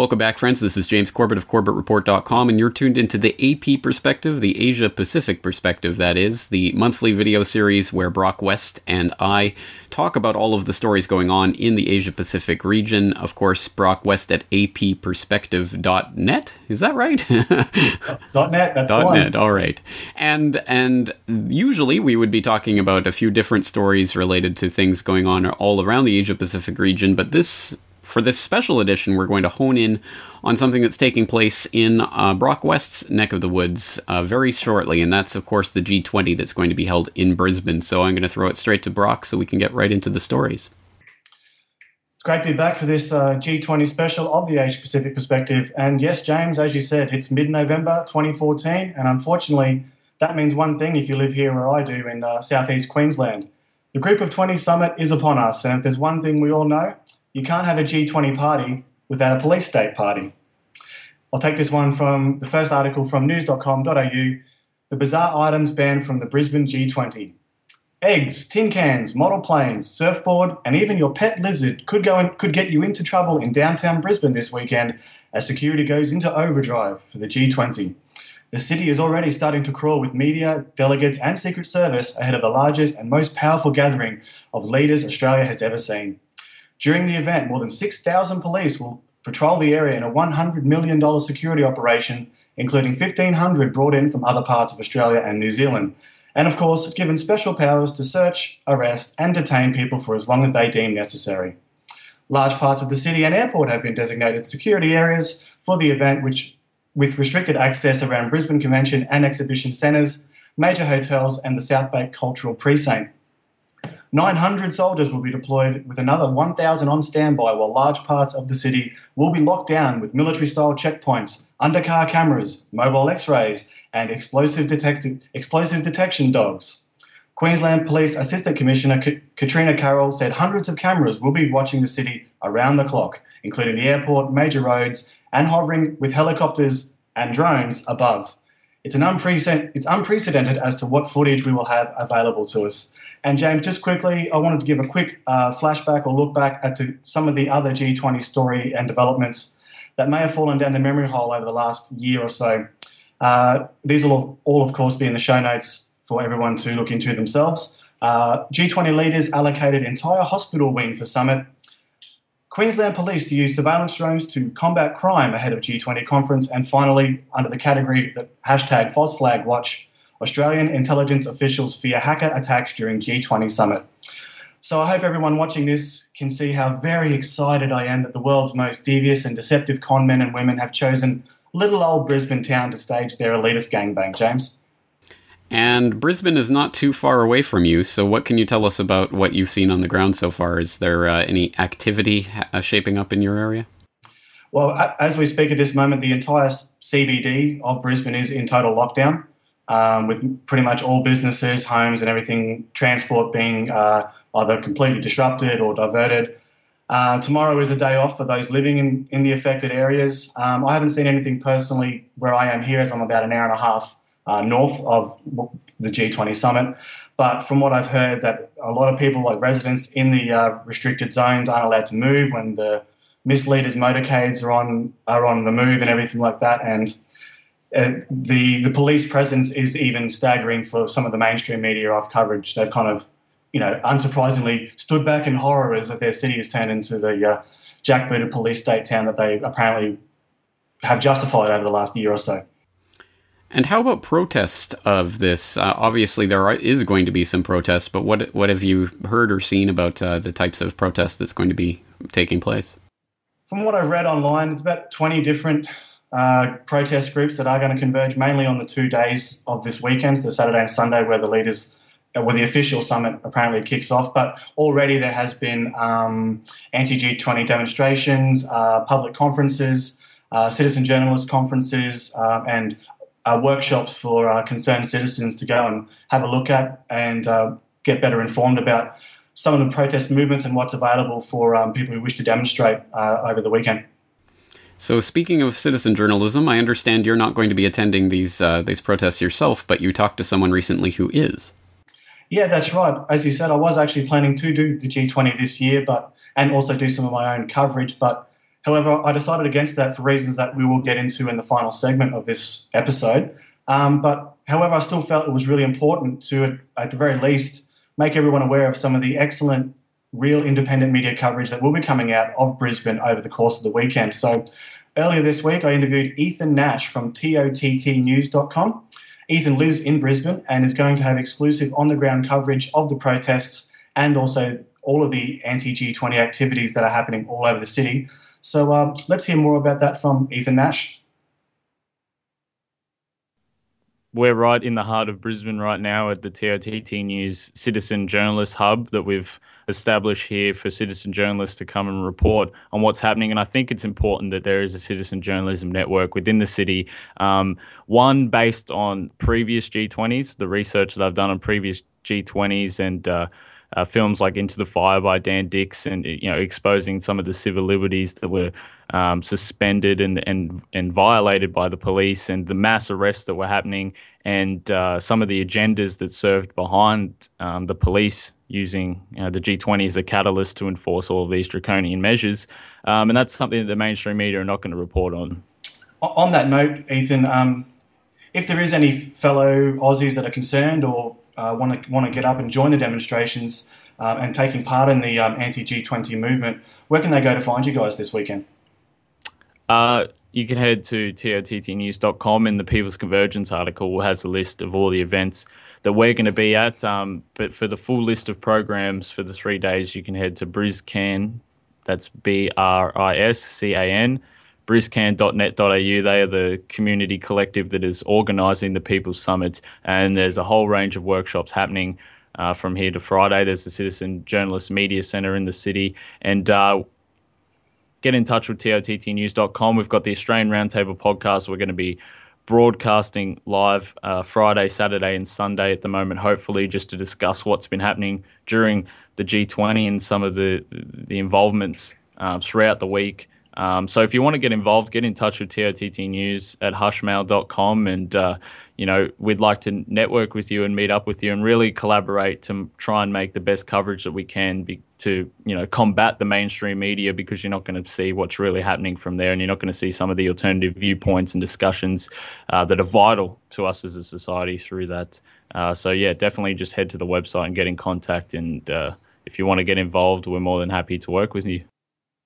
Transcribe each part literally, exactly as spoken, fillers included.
Welcome back, friends. This is James Corbett of Corbett Report dot com, and you're tuned into the A P Perspective, the Asia Pacific Perspective, that is, the monthly video series where Brock West and I talk about all of the stories going on in the Asia Pacific region. Of course, Brock West at a p perspective dot net. Is that right? Dot .net, that's Dot the one. .net, all right. And, and usually we would be talking about a few different stories related to things going on all around the Asia Pacific region, but this... For this special edition, we're going to hone in on something that's taking place in uh, Brock West's neck of the woods uh, very shortly, and that's, of course, the G twenty that's going to be held in Brisbane. So I'm going to throw it straight to Brock so we can get right into the stories. It's great to be back for this uh, G twenty special of the Asia Pacific Perspective. And yes, James, as you said, it's mid-November twenty fourteen, and unfortunately, that means one thing if you live here where I do in uh, southeast Queensland. The Group of twenty Summit is upon us, and if there's one thing we all know, you can't have a G twenty party without a police state party. I'll take this one from the first article from news dot com dot a u. The bizarre items banned from the Brisbane G twenty. Eggs, tin cans, model planes, surfboard, and even your pet lizard could go and could get you into trouble in downtown Brisbane this weekend as security goes into overdrive for the G twenty. The city is already starting to crawl with media, delegates, and Secret Service ahead of the largest and most powerful gathering of leaders Australia has ever seen. During the event, more than six thousand police will patrol the area in a one hundred million dollars security operation, including fifteen hundred brought in from other parts of Australia and New Zealand, and of course given special powers to search, arrest and detain people for as long as they deem necessary. Large parts of the city and airport have been designated security areas for the event, which, with restricted access around Brisbane Convention and Exhibition Centres, major hotels and the South Bank Cultural Precinct. nine hundred soldiers will be deployed with another one thousand on standby, while large parts of the city will be locked down with military-style checkpoints, undercar cameras, mobile x-rays and explosive, detect- explosive detection dogs. Queensland Police Assistant Commissioner K- Katrina Carroll said hundreds of cameras will be watching the city around the clock, including the airport, major roads and hovering with helicopters and drones above. It's, an unprecedented, it's unprecedented as to what footage we will have available to us. And James, just quickly, I wanted to give a quick uh, flashback or look back at to some of the other G twenty story and developments that may have fallen down the memory hole over the last year or so. Uh, these will all, of course, be in the show notes for everyone to look into themselves. Uh, G twenty leaders allocated entire hospital wing for Summit. Queensland Police to use surveillance drones to combat crime ahead of G twenty conference. And finally, under the category that hashtag FosFlagWatch, Australian intelligence officials fear hacker attacks during G twenty Summit. So I hope everyone watching this can see how very excited I am that the world's most devious and deceptive con men and women have chosen little old Brisbane town to stage their elitist gangbang, James. And Brisbane is not too far away from you, so what can you tell us about what you've seen on the ground so far? Is there uh, any activity uh, shaping up in your area? Well, as we speak at this moment, the entire C B D of Brisbane is in total lockdown. Um, with pretty much all businesses, homes and everything, transport being uh, either completely disrupted or diverted. Uh, tomorrow is a day off for those living in, in the affected areas. Um, I haven't seen anything personally where I am here, as I'm about an hour and a half uh, north of the G twenty Summit. But from what I've heard, that a lot of people, like residents in the uh, restricted zones, aren't allowed to move when the misleaders' motorcades are on are on the move and everything like that. And Uh, the the police presence is even staggering for some of the mainstream media I've coverage. They've kind of, you know, unsurprisingly stood back in horror as that their city has turned into the uh, jackbooted police state town that they apparently have justified over the last year or so. And how about protest of this? Uh, obviously, there are, is going to be some protests, but what what have you heard or seen about uh, the types of protests that's going to be taking place? From what I've read online, it's about twenty different Uh, protest groups that are going to converge mainly on the two days of this weekend, the Saturday and Sunday, where the leaders, uh, where the official summit apparently kicks off. But already there has been um, anti-G twenty demonstrations, uh, public conferences, uh, citizen journalist conferences, uh, and uh, workshops for uh, concerned citizens to go and have a look at and uh, get better informed about some of the protest movements and what's available for um, people who wish to demonstrate uh, over the weekend. So speaking of citizen journalism, I understand you're not going to be attending these uh, these protests yourself, but you talked to someone recently who is. Yeah, that's right. As you said, I was actually planning to do the G twenty this year, but and also do some of my own coverage. But However, I decided against that for reasons that we will get into in the final segment of this episode. Um, but however, I still felt it was really important to, at the very least, make everyone aware of some of the excellent real independent media coverage that will be coming out of Brisbane over the course of the weekend. So earlier this week, I interviewed Ethan Nash from T O T T news dot com. Ethan lives in Brisbane and is going to have exclusive on-the-ground coverage of the protests and also all of the anti G twenty activities that are happening all over the city. So uh, let's hear more about that from Ethan Nash. We're right in the heart of Brisbane right now at the T O T T News Citizen Journalist Hub that we've established here for citizen journalists to come and report on what's happening. And I think it's important that there is a citizen journalism network within the city, um, one based on previous G twenties, the research that I've done on previous G twenties and uh, uh, films like Into the Fire by Dan Dix, and you know, exposing some of the civil liberties that were um, suspended and, and and violated by the police, and the mass arrests that were happening, and uh, some of the agendas that served behind um, the police using you know, the G twenty as a catalyst to enforce all of these draconian measures. Um, and that's something that the mainstream media are not going to report on. On that note, Ethan, um, if there is any fellow Aussies that are concerned or uh, want to want to get up and join the demonstrations um, and taking part in the um, anti G twenty movement, where can they go to find you guys this weekend? Uh, you can head to T O T T news dot com, and the People's Convergence article has a list of all the events that we're going to be at. Um, but for the full list of programs for the three days, you can head to BrisCan, that's B R I S C A N, briscan dot net dot a u. They are the community collective that is organising the People's Summit, and there's a whole range of workshops happening uh, from here to Friday. There's the Citizen Journalist Media Centre in the city, and uh, get in touch with T O T T news dot com. We've got the Australian Roundtable podcast. We're going to be broadcasting live uh, Friday, Saturday and Sunday at the moment, hopefully, just to discuss what's been happening during the G twenty and some of the, the involvements uh, throughout the week. Um, so if you want to get involved, get in touch with T O T T News at hushmail dot com, and uh, you know, we'd like to network with you and meet up with you and really collaborate to try and make the best coverage that we can be, to you know combat the mainstream media, because you're not going to see what's really happening from there, and you're not going to see some of the alternative viewpoints and discussions uh, that are vital to us as a society through that. Uh, so yeah, definitely just head to the website and get in contact, and uh, if you want to get involved, we're more than happy to work with you.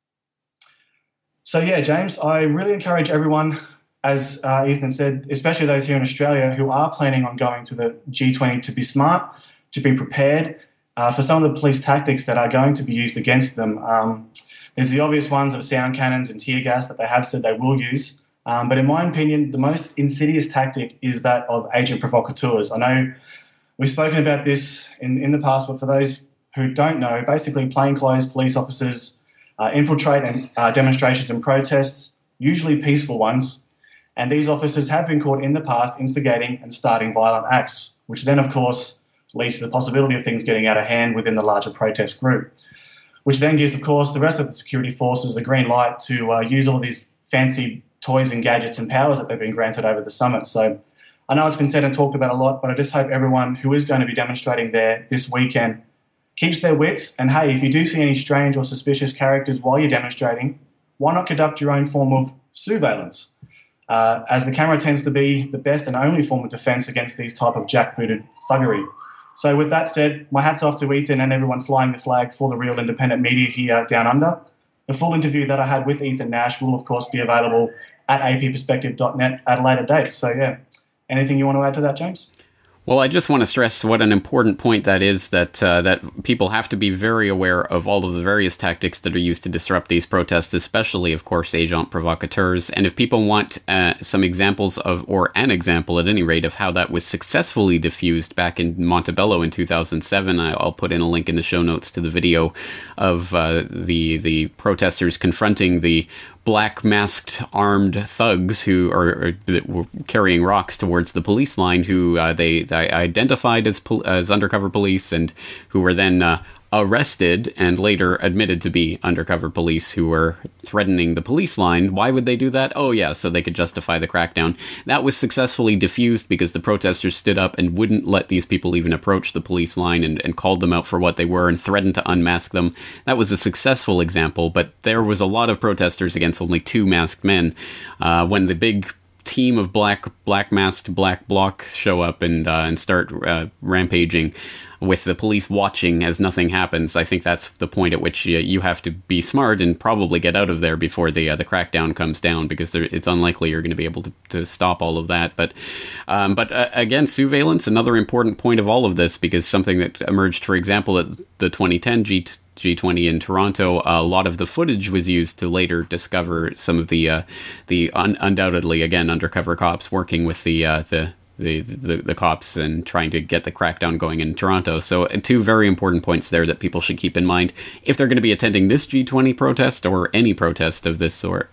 So yeah, James, I really encourage everyone, as uh, Ethan said, especially those here in Australia who are planning on going to the G twenty, to be smart, to be prepared uh, for some of the police tactics that are going to be used against them. Um, there's the obvious ones of sound cannons and tear gas that they have said they will use. Um, but in my opinion, the most insidious tactic is that of agent provocateurs. I know we've spoken about this in, in the past, but for those who don't know, basically plainclothes police officers Uh, infiltrate and, uh, demonstrations and protests, usually peaceful ones, and these officers have been caught in the past instigating and starting violent acts, which then, of course, leads to the possibility of things getting out of hand within the larger protest group, which then gives, of course, the rest of the security forces the green light to uh, use all these fancy toys and gadgets and powers that they've been granted over the summit. So I know it's been said and talked about a lot, but I just hope everyone who is going to be demonstrating there this weekend keeps their wits, and hey, if you do see any strange or suspicious characters while you're demonstrating, why not conduct your own form of surveillance? Uh, as the camera tends to be the best and only form of defence against these type of jackbooted thuggery. So with that said, my hat's off to Ethan and everyone flying the flag for the real independent media here down under. The full interview that I had with Ethan Nash will, of course, be available at a p perspective dot net at a later date. So yeah, anything you want to add to that, James? Well, I just want to stress what an important point that is, that uh, that people have to be very aware of all of the various tactics that are used to disrupt these protests, especially, of course, agent provocateurs. And if people want uh, some examples of, or an example at any rate, of how that was successfully diffused back in Montebello in two thousand seven, I'll put in a link in the show notes to the video of uh, the the protesters confronting the black masked armed thugs who are, are that were carrying rocks towards the police line, who uh, they, they identified as pol- as undercover police, and who were then uh, arrested and later admitted to be undercover police who were threatening the police line. Why would they do that? Oh yeah, so they could justify the crackdown. That was successfully diffused because the protesters stood up and wouldn't let these people even approach the police line and, and called them out for what they were and threatened to unmask them. That was a successful example, but there was a lot of protesters against only two masked men. Uh, when the big team of black black masked black bloc show up and uh, and start uh, rampaging with the police watching as nothing happens, I think that's the point at which you, you have to be smart and probably get out of there before the uh, the crackdown comes down, because there, it's unlikely you're going to be able to, to stop all of that. But um, but uh, again, surveillance, another important point of all of this, because something that emerged, for example, at the twenty ten G G twenty in Toronto, a lot of the footage was used to later discover some of the uh, the un- undoubtedly again undercover cops working with the uh, the. The, the the cops and trying to get the crackdown going in Toronto. So uh, two very important points there that people should keep in mind if they're going to be attending this G twenty protest or any protest of this sort.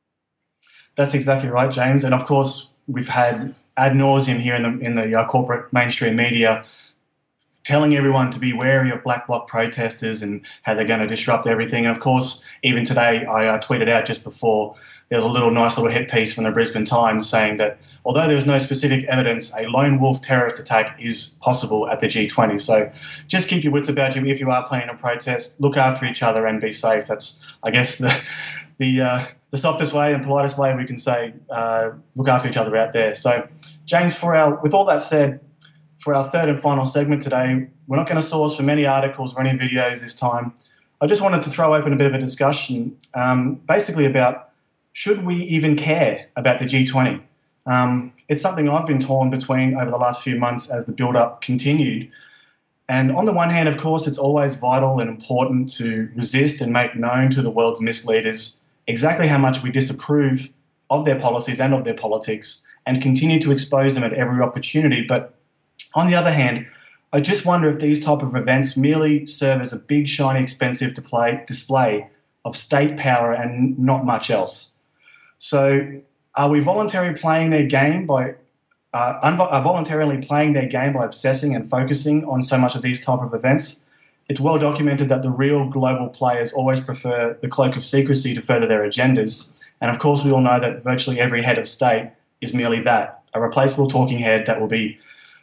That's exactly right, James. And of course, we've had ad nauseum here in the, in the uh, corporate mainstream media telling everyone to be wary of Black Bloc protesters and how they're going to disrupt everything. And of course, even today, I uh, tweeted out just before, there was a little nice little hit piece from the Brisbane Times saying that although there was no specific evidence, a lone wolf terrorist attack is possible at the G twenty. So just keep your wits about you if you are planning a protest. Look after each other and be safe. That's, I guess, the the uh, the softest way and politest way we can say uh, look after each other out there. So, James, for our with all that said, for our third and final segment today, we're not going to source from any articles or any videos this time. I just wanted to throw open a bit of a discussion, um, basically about should we even care about the G twenty? Um, it's something I've been torn between over the last few months as the build-up continued. And on the one hand, of course, it's always vital and important to resist and make known to the world's misleaders exactly how much we disapprove of their policies and of their politics and continue to expose them at every opportunity. But on the other hand, I just wonder if these type of events merely serve as a big, shiny, expensive display, display of state power and not much else. So are we voluntarily playing their game by uh, unvo- are voluntarily playing their game by obsessing and focusing on so much of these type of events? It's well documented that the real global players always prefer the cloak of secrecy to further their agendas. And of course, we all know that virtually every head of state is merely that, a replaceable talking head that will be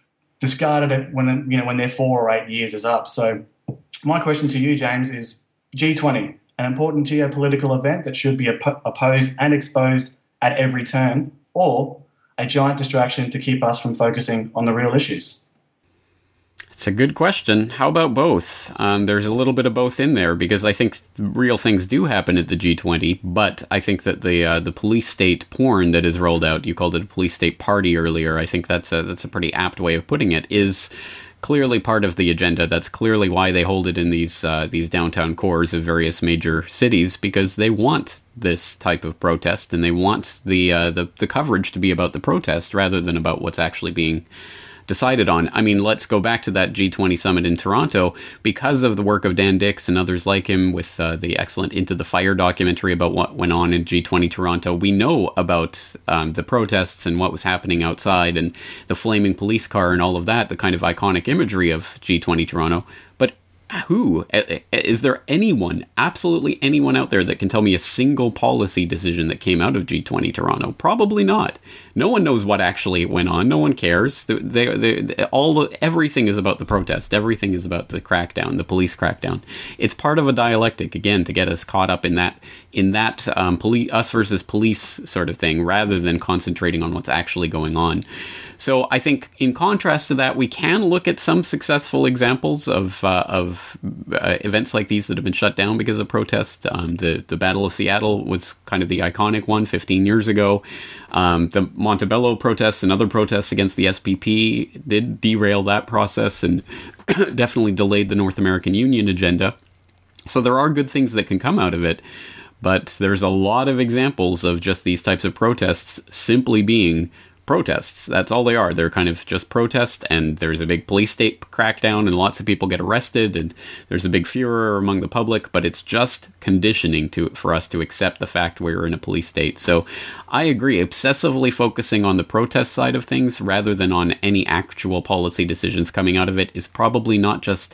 discarded when, you know, when their four or eight years is up. So my question to you, James, is G twenty, an important geopolitical event that should be op- opposed and exposed at every turn, or a giant distraction to keep us from focusing on the real issues? It's a good question. How about both? Um, there's a little bit of both in there, because I think real things do happen at the G twenty, but I think that the uh, the police state porn that is rolled out, you called it a police state party earlier, I think that's a, that's a pretty apt way of putting it, is clearly part of the agenda. That's clearly why they hold it in these uh, these downtown cores of various major cities, because they want this type of protest and they want the uh, the the coverage to be about the protest rather than about what's actually being decided on. I mean, let's go back to that G twenty summit in Toronto. Because of the work of Dan Dix and others like him with uh, the excellent Into the Fire documentary about what went on in G twenty Toronto, we know about um, the protests and what was happening outside and the flaming police car and all of that, the kind of iconic imagery of G twenty Toronto. But who? Is there anyone, absolutely anyone out there that can tell me a single policy decision that came out of G twenty Toronto? Probably not. No one knows what actually went on. No one cares. They, they, they, all the, everything is about the protest. Everything is about the crackdown, the police crackdown. It's part of a dialectic, again, to get us caught up in that, in that um, police, us versus police sort of thing, rather than concentrating on what's actually going on. So I think, in contrast to that, we can look at some successful examples of uh, of uh, events like these that have been shut down because of protest. Um, the the Battle of Seattle was kind of the iconic one fifteen years ago. Um, the Montebello protests and other protests against the S P P did derail that process and definitely delayed the North American Union agenda. So there are good things that can come out of it. But there's a lot of examples of just these types of protests simply being protests. That's all they are. They're kind of just protests, and there's a big police state crackdown and lots of people get arrested and there's a big furor among the public, but it's just conditioning to for us to accept the fact we're in a police state. So I agree, obsessively focusing on the protest side of things rather than on any actual policy decisions coming out of it is probably not just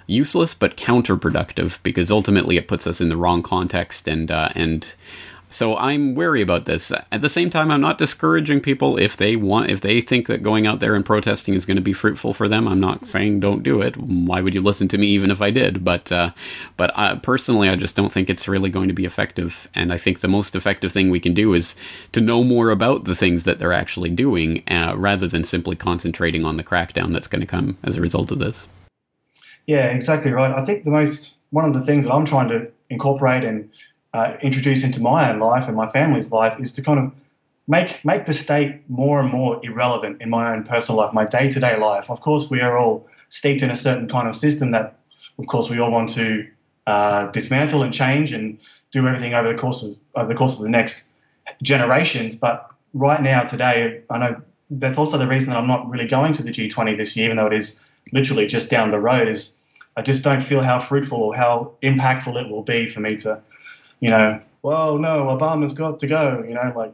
useless but counterproductive, because ultimately it puts us in the wrong context, and uh, and so I'm wary about this. At the same time, I'm not discouraging people if they want, if they think that going out there and protesting is going to be fruitful for them. I'm not saying don't do it. Why would you listen to me even if I did? But uh, but uh, personally, I just don't think it's really going to be effective. And I think the most effective thing we can do is to know more about the things that they're actually doing, uh, rather than simply concentrating on the crackdown that's going to come as a result of this. Yeah, exactly right. I think the most one of the things that I'm trying to incorporate and Uh, introduce into my own life and my family's life is to kind of make make the state more and more irrelevant in my own personal life, my day-to-day life. Of course, we are all steeped in a certain kind of system that, of course, we all want to uh, dismantle and change and do everything over the course of over the course of the next generations. But right now, today, I know that's also the reason that I'm not really going to the G twenty this year, even though it is literally just down the road. Is I just don't feel how fruitful or how impactful it will be for me to, you know, well, no, Obama's got to go, you know, like,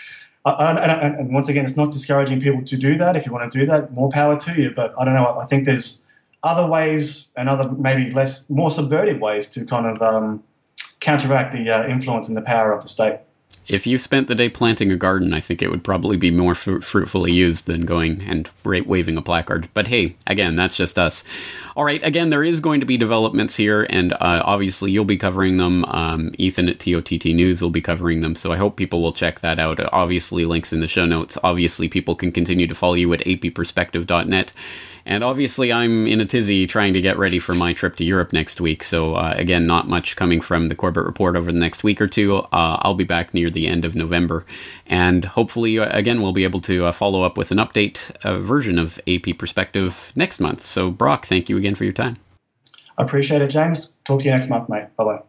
and, and, and once again, it's not discouraging people to do that. If you want to do that, more power to you. But I don't know, I think there's other ways and other maybe less, more subvertive ways to kind of um, counteract the uh, influence and the power of the state. If you spent the day planting a garden, I think it would probably be more fru- fruitfully used than going and ra- waving a placard. But hey, again, that's just us. All right, again, there is going to be developments here, and uh, obviously you'll be covering them. Um, Ethan at T O T T News will be covering them, so I hope people will check that out. Obviously, links in the show notes. Obviously, people can continue to follow you at a p perspective dot net. And obviously, I'm in a tizzy trying to get ready for my trip to Europe next week. So, uh, again, not much coming from the Corbett Report over the next week or two. Uh, I'll be back near the end of November. And hopefully, uh, again, we'll be able to uh, follow up with an update uh, version of A P Perspective next month. So, Brock, thank you again for your time. I appreciate it, James. Talk to you next month, mate. Bye-bye.